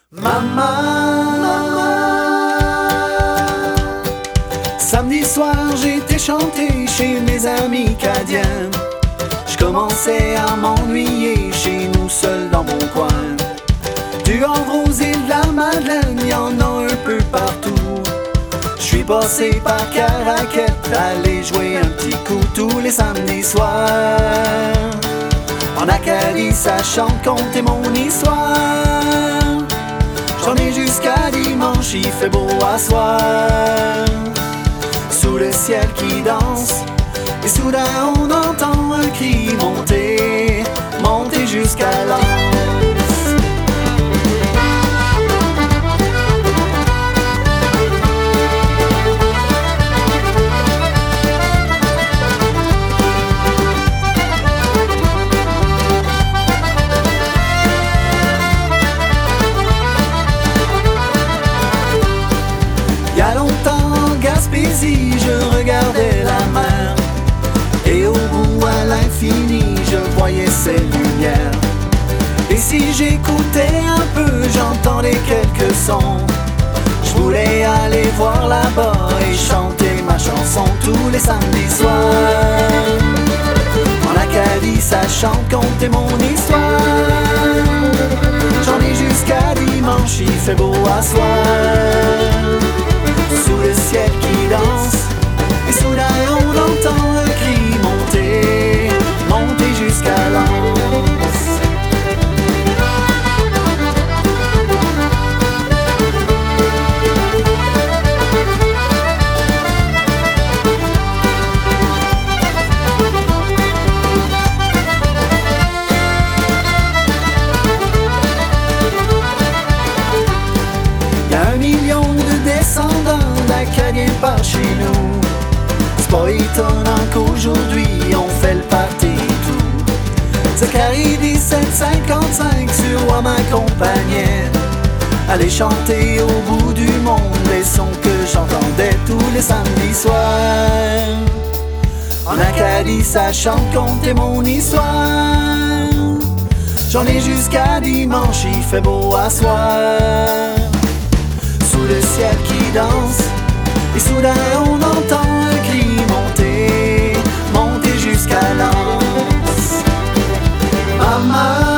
Maman, samedi soir j'étais chanter chez mes amis cadiens. Je commençais à m'ennuyer chez nous seuls dans mon coin. Du Havre et de la Madeleine, y'en a un peu partout. Je suis passé par Caraquette, aller jouer un petit coup tous les samedis soirs. En Acadie, ça chante, compter mon histoire. J'en ai jusqu'à dimanche, il fait beau à soir. Sous le ciel qui danse, et soudain on entend un cri monter, monter jusqu'à l'anse. Y'a longtemps en Gaspésie, je regardais la mer, et au bout à l'infini, je voyais ses lumières. Et si j'écoutais un peu, j'entendais quelques sons. Je voulais aller voir là-bas et chanter ma chanson tous les samedis soirs. En Acadie, ça chante, compter mon histoire. J'en ai jusqu'à dimanche, il fait beau à soir. Sous le ciel qui danse, et soudain on entend un cri monter, monter jusqu'à l'anse. Y'a 1 million de descendants d'Acadiens par chez nous. C'est pas étonnant qu'aujourd'hui on fait le party et tout. Zacharie 1755 sur roi m'accompagnait. Aller chanter au bout du monde les sons que j'entendais tous les samedis soirs. En Acadie ça chante, compter mon histoire. J'en ai jusqu'à dimanche, il fait beau à soir. Sous le ciel qui danse, et soudain on entend un cri monter, monter jusqu'à l'anse. Maman,